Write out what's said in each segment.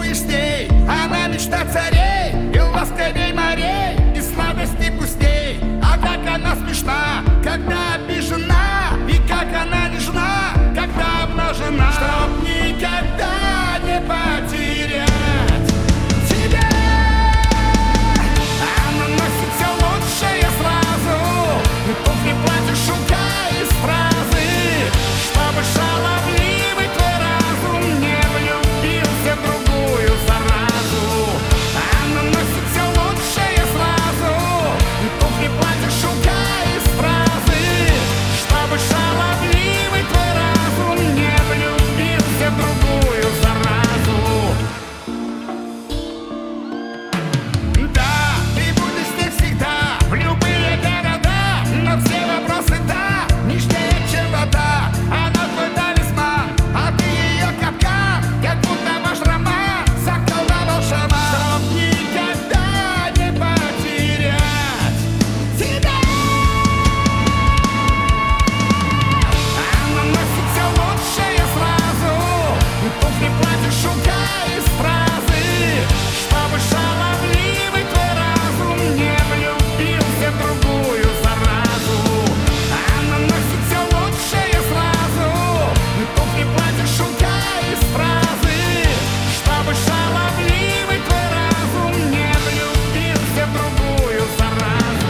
будешь с ней. Она мечта царей и ласковей морей, и сладости вкусней. А как она смешна, когда обижена, и как она нежна, когда обнажена. Чтоб никогда не потерять тебя. Она носит все лучшее сразу, туфли, платье, шука из фразы, чтобы шаловливый твой разум не влюбился в другую заразу. Она носит все лучшее сразу, туфли, платье, шука из фразы, чтобы шаловливый твой разум не влюбился в другую заразу. Да, ты будешь здесь всегда, в любые города, но все вопросы да, нежнее, чем вода. Она твой талисман, а ты ее капкан, как будто ваш роман заколдовал шаман. Чтоб никогда не потерять тебя. Она носит все лучшее сразу, туфли, платье, шука из фразы, чтобы шаловливый твой разум не влюбился в другую заразу. Она носит все лучшее сразу, туфли, платье, шука из фразы, чтобы шаловливый твой разум не влюбился в другую заразу.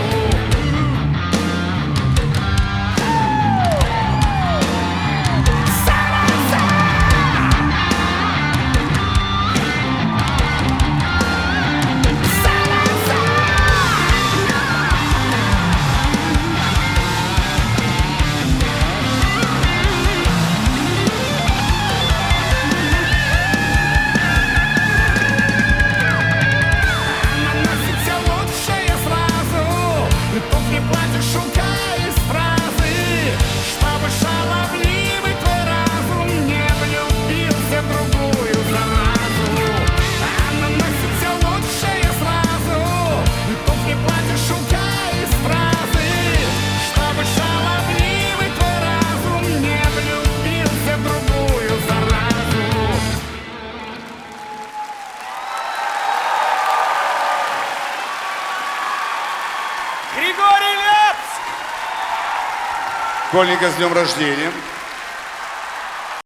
Она носит все лучшее сразу, туфли, платье, шука из фразы, чтобы шаловливый твой разум не влюбился в другую заразу. Она носит все лучшее сразу, туфли, платье, шука из фразы, чтобы шаловливый твой разум не влюбился в другую заразу. Григорий Лепс! Школьника с днем рождения.